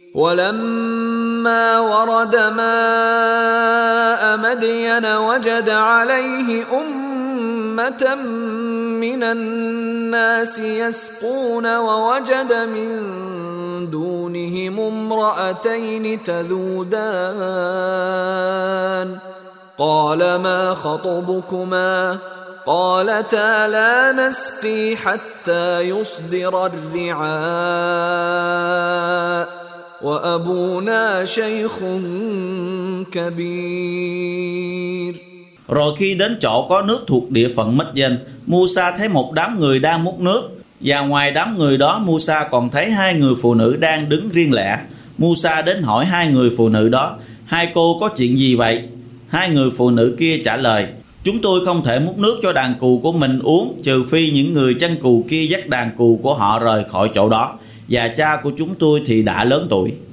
وَلَمَّا وَرَدَ مَاءَ مَدْيَنَ وَجَدَ عَلَيْهِ أُمَّةً مِّنَ النَّاسِ يَسْقُونَ وَوَجَدَ مِن دُونِهِمُ امْرَأَتَيْنِ تَذُودَانِ قَالَ مَا خَطْبُكُمَا قَالَتَا لَا نَسْقِي حَتَّى يُصْدِرَ الرِّعَاءُ وَأَبُونَا شَيْخٌ كَبِيرٌ. Rồi khi đến chỗ có nước thuộc địa phận Madian, Musa thấy một đám người đang múc nước, và ngoài đám người đó Musa còn thấy hai người phụ nữ đang đứng riêng lẻ. Musa đến hỏi hai người phụ nữ đó: hai cô có chuyện gì vậy? Hai người phụ nữ kia trả lời: chúng tôi không thể múc nước cho đàn cừu của mình uống, trừ phi những người chăn cừu kia dắt đàn cừu của họ rời khỏi chỗ đó, và cha của chúng tôi thì đã lớn tuổi.